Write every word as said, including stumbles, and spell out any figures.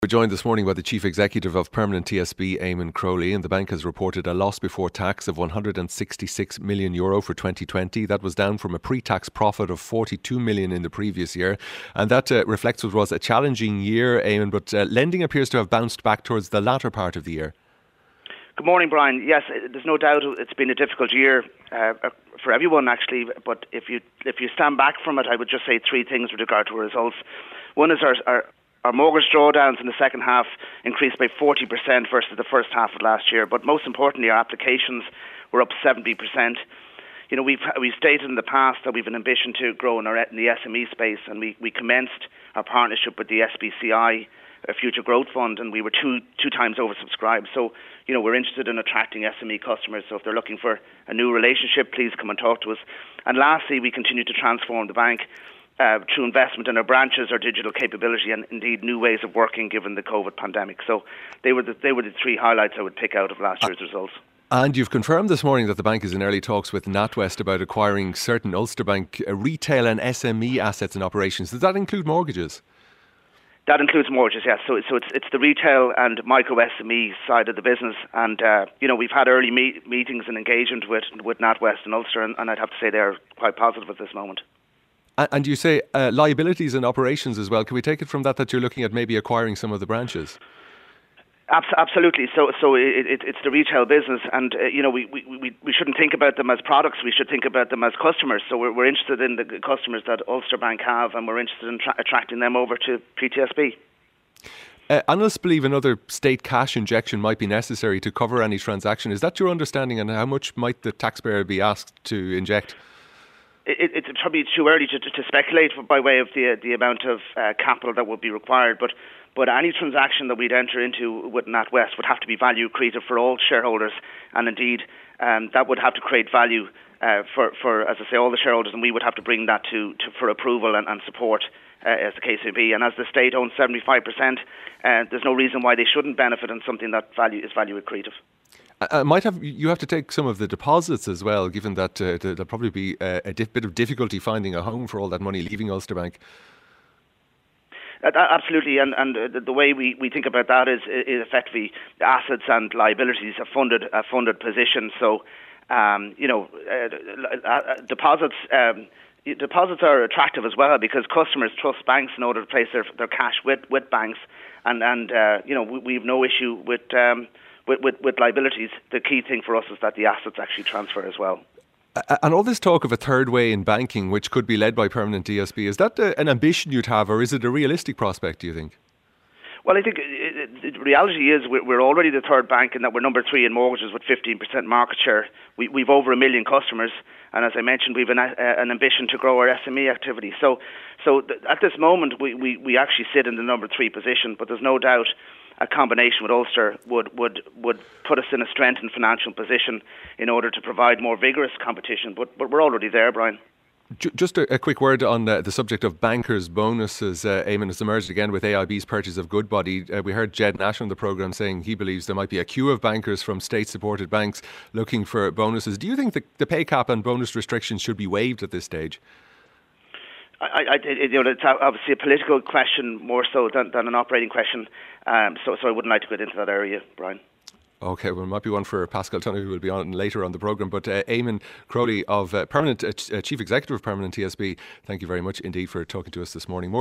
We're joined this morning by the Chief Executive of Permanent T S B, Eamon Crowley, and the bank has reported a loss before tax of one hundred sixty-six million euro for twenty twenty. That was down from a pre-tax profit of forty-two million in the previous year, and that uh, reflects what was a challenging year, Eamon, but uh, lending appears to have bounced back towards the latter part of the year. Good morning, Brian. Yes, there's no doubt it's been a difficult year uh, for everyone, actually, but if you if you stand back from it, I would just say three things with regard to our results. One is our, our Our mortgage drawdowns in the second half increased by forty percent versus the first half of last year. But most importantly, our applications were up seventy percent. You know, we've we've stated in the past that we've an ambition to grow in, our, in the S M E space, and we, we commenced our partnership with the S B C I, a Future Growth Fund, and we were two two times oversubscribed. So, you know, we're interested in attracting S M E customers. So if they're looking for a new relationship, please come and talk to us. And lastly, we continue to transform the bank Uh, through investment in our branches, our digital capability, and indeed new ways of working given the COVID pandemic. So they were the, they were the three highlights I would pick out of last year's uh, results. And you've confirmed this morning that the bank is in early talks with NatWest about acquiring certain Ulster Bank uh, retail and S M E assets and operations. Does that include mortgages? That includes mortgages, yes. So, so it's it's the retail and micro S M E side of the business, and uh, you know, we've had early meet, meetings and engagement with with NatWest and Ulster, and, and I'd have to say they're quite positive at this moment. And you say uh, liabilities and operations as well. Can we take it from that that you're looking at maybe acquiring some of the branches? Absolutely. So, so it, it, it's the retail business, and uh, you know, we, we we shouldn't think about them as products. We should think about them as customers. So we're we're interested in the customers that Ulster Bank have, and we're interested in tra- attracting them over to P T S B. Uh, analysts believe another state cash injection might be necessary to cover any transaction. Is that your understanding, and how much might the taxpayer be asked to inject? It, it's probably too early to, to speculate by way of the the amount of uh, capital that would be required, but but any transaction that we'd enter into with NatWest would have to be value accretive for all shareholders, and indeed um, that would have to create value uh, for, for, as I say, all the shareholders, and we would have to bring that to, to for approval and, and support, uh, as the case may be. And as the state owns seventy-five percent, uh, there's no reason why they shouldn't benefit in something that value is value accretive. Uh, might have you have to take some of the deposits as well, given that uh, there'll probably be a, a bit of difficulty finding a home for all that money leaving Ulster Bank. Uh, absolutely, and and uh, the way we, we think about that is, is effectively assets and liabilities a funded a funded position. So, um, you know, uh, uh, deposits. Um, Deposits are attractive as well because customers trust banks in order to place their their cash with, with banks, and and uh, you know we, we have no issue with. Um, With, with, with liabilities. The key thing for us is that the assets actually transfer as well. Uh, and all this talk of a third way in banking, which could be led by Permanent T S B, is that uh, an ambition you'd have, or is it a realistic prospect, do you think? Well, I think it, it, the reality is we're, we're already the third bank in that we're number three in mortgages with fifteen percent market share. We, we've over a million customers, and as I mentioned, we've an, uh, an ambition to grow our S M E activity. So, so th- at this moment, we, we, we actually sit in the number three position, but there's no doubt a combination with Ulster would, would, would put us in a strengthened financial position in order to provide more vigorous competition. But, but we're already there, Brian. Just a, a quick word on uh, the subject of bankers' bonuses. Uh, Eamon, has emerged again with A I B's purchase of Goodbody. Uh, we heard Jed Nash on the programme saying he believes there might be a queue of bankers from state-supported banks looking for bonuses. Do you think the, the pay cap and bonus restrictions should be waived at this stage? I, I, it, you know, it's obviously a political question more so than, than an operating question, um, so, so I wouldn't like to get into that area, Brian. Okay, well, it might be one for Pascal Tunney, who will be on later on the programme. But uh, Eamon Crowley, of uh, Permanent uh, Chief Executive of Permanent T S B, thank you very much indeed for talking to us this morning. More